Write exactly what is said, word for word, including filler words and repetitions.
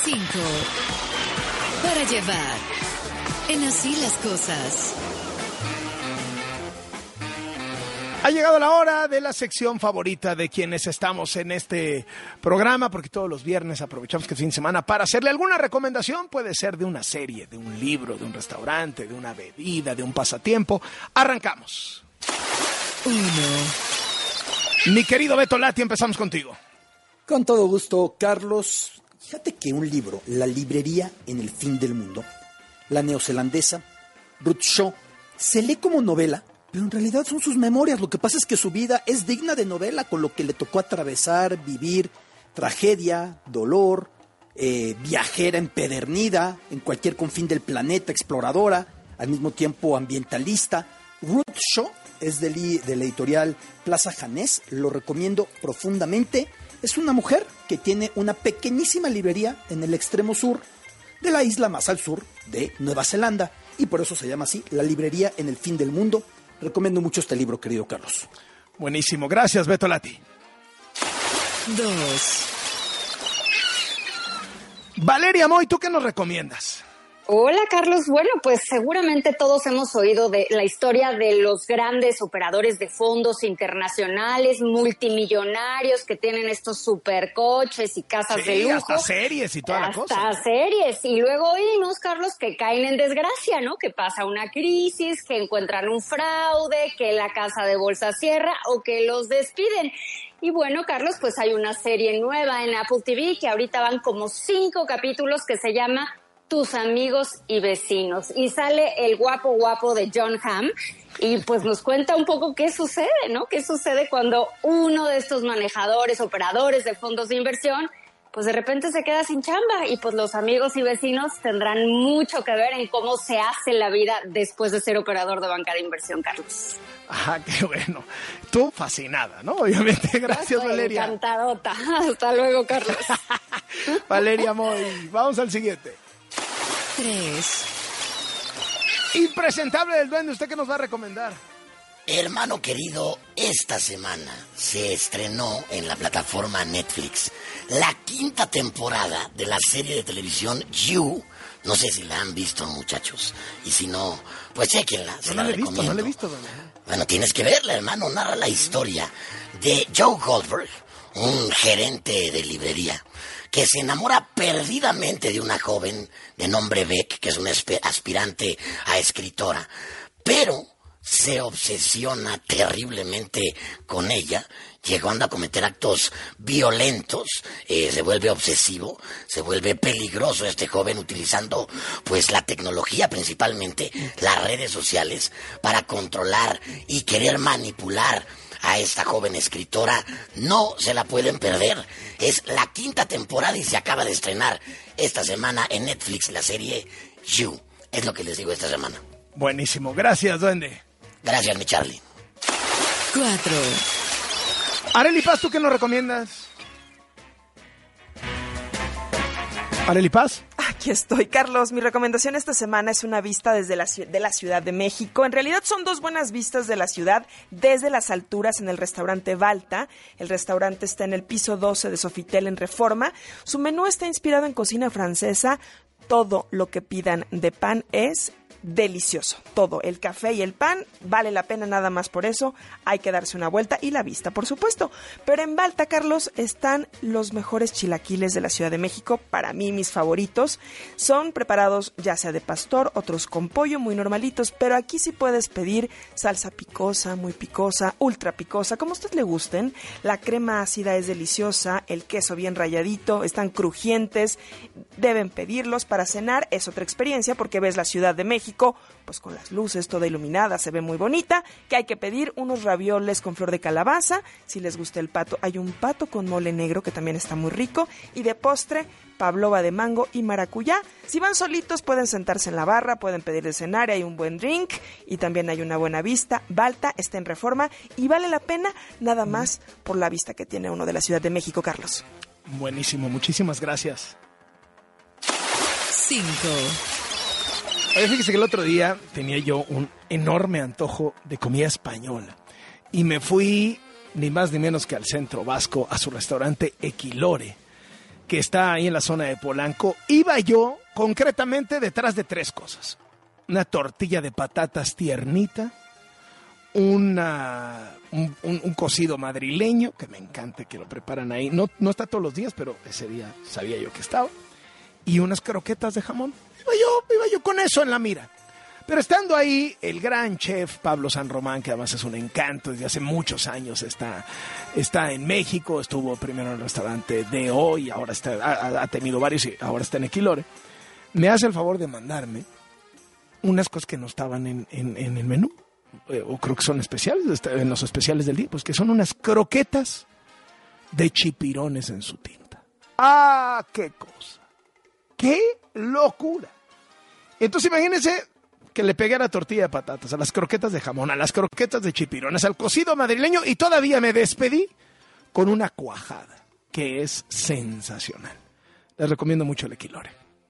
cinco. Para llevar. En Así las Cosas. Ha llegado la hora de la sección favorita de quienes estamos en este programa, porque todos los viernes aprovechamos que es fin de semana para hacerle alguna recomendación. Puede ser de una serie, de un libro, de un restaurante, de una bebida, de un pasatiempo. Arrancamos. Uno. Mi querido Beto Lati, empezamos contigo. Con todo gusto, Carlos. Fíjate que un libro, La librería en el fin del mundo, la neozelandesa Ruth Shaw, se lee como novela, pero en realidad son sus memorias. Lo que pasa es que su vida es digna de novela, con lo que le tocó atravesar, vivir, tragedia, dolor, eh, viajera empedernida en cualquier confín del planeta, exploradora, al mismo tiempo ambientalista. Ruth Shaw es del, de la editorial Plaza Janés, lo recomiendo profundamente. Es una mujer que tiene una pequeñísima librería en el extremo sur de la isla más al sur de Nueva Zelanda, y por eso se llama así, La librería en el fin del mundo. Recomiendo mucho este libro, querido Carlos. Buenísimo, gracias Beto Lati. Dos. Valeria Moy, ¿tú qué nos recomiendas? Hola, Carlos. Bueno, pues seguramente todos hemos oído de la historia de los grandes operadores de fondos internacionales, multimillonarios que tienen estos supercoches y casas Sí, de lujo. hasta series y toda la Hasta cosa. Hasta series. Y luego oímos, Carlos, que caen en desgracia, ¿no? Que pasa una crisis, que encuentran un fraude, que la casa de bolsa cierra o que los despiden. Y bueno, Carlos, pues hay una serie nueva en Apple T V que ahorita van como cinco capítulos que se llama Tus amigos y vecinos, y sale el guapo guapo de Jon Hamm y pues nos cuenta un poco qué sucede, ¿no? Qué sucede cuando uno de estos manejadores, operadores de fondos de inversión, pues de repente se queda sin chamba, y pues los amigos y vecinos tendrán mucho que ver en cómo se hace la vida después de ser operador de banca de inversión, Carlos. Ajá, qué bueno. Tú fascinada, ¿no? Obviamente. Gracias, Estoy Valeria. encantadota. Hasta luego, Carlos. Valeria Moy. Vamos al siguiente. Tres. Impresentable del Duende, ¿usted qué nos va a recomendar? Hermano querido, esta semana se estrenó en la plataforma Netflix la quinta temporada de la serie de televisión You. No sé si la han visto, muchachos. Y si no, pues chéquenla, se No, la no la he visto, recomiendo. no la he visto, Duende. Bueno, tienes que verla, hermano. Narra la historia de Joe Goldberg, un gerente de librería, que se enamora perdidamente de una joven de nombre Beck, que es una aspirante a escritora, pero se obsesiona terriblemente con ella, llegando a cometer actos violentos. Eh, se vuelve obsesivo, se vuelve peligroso este joven, utilizando pues la tecnología, principalmente las redes sociales, para controlar y querer manipular a esta joven escritora. No se la pueden perder. Es la quinta temporada y se acaba de estrenar esta semana en Netflix la serie You. Es lo que les digo esta semana. Buenísimo, gracias, Duende. Gracias, mi Charlie. Cuatro. Arely Paz, ¿tú qué nos recomiendas? Arely Paz. Aquí estoy, Carlos. Mi recomendación esta semana es una vista desde la, de la Ciudad de México. En realidad son dos buenas vistas de la ciudad desde las alturas en el restaurante Balta. El restaurante está en el piso doce de Sofitel en Reforma. Su menú está inspirado en cocina francesa. Todo lo que pidan de pan es delicioso. Todo, el café y el pan, vale la pena nada más por eso. Hay que darse una vuelta y la vista, por supuesto. Pero en Balta, Carlos, están los mejores chilaquiles de la Ciudad de México. Para mí, mis favoritos. Son preparados ya sea de pastor, otros con pollo, muy normalitos. Pero aquí sí puedes pedir salsa picosa, muy picosa, ultra picosa, como a usted le gusten. La crema ácida es deliciosa, el queso bien ralladito, están crujientes. Deben pedirlos para cenar. Es otra experiencia porque ves la Ciudad de México pues con las luces toda iluminada, se ve muy bonita. Que hay que pedir unos ravioles con flor de calabaza, si les gusta el pato. Hay un pato con mole negro que también está muy rico, y de postre pavlova de mango y maracuyá. Si van solitos pueden sentarse en la barra, pueden pedir de cenar, hay un buen drink y también hay una buena vista. Balta está en Reforma y vale la pena nada más por la vista que tiene uno de la Ciudad de México, Carlos. Buenísimo, muchísimas gracias. Cinco. Oye, fíjese que el otro día tenía yo un enorme antojo de comida española y me fui ni más ni menos que al centro vasco, a su restaurante Equilore. que está ahí en la zona de Polanco, iba yo concretamente detrás de tres cosas. Una tortilla de patatas tiernita, una, un, un, un cocido madrileño, que me encanta que lo preparan ahí. No, no está todos los días, pero ese día sabía yo que estaba. Y unas croquetas de jamón. Iba yo, iba yo con eso en la mira. Pero estando ahí, el gran chef Pablo San Román, que además es un encanto, desde hace muchos años está, está en México, estuvo primero en el restaurante D O y ahora está, ha, ha tenido varios y ahora está en Equilore, me hace el favor de mandarme unas cosas que no estaban en, en, en el menú, eh, o creo que son especiales, en los especiales del día, pues que son unas croquetas de chipirones en su tinta. ¡Ah, qué cosa! ¡Qué locura! Entonces imagínense que le pegué a la tortilla de patatas, a las croquetas de jamón, a las croquetas de chipirones, al cocido madrileño y todavía me despedí con una cuajada que es sensacional. Les recomiendo mucho el Equilore.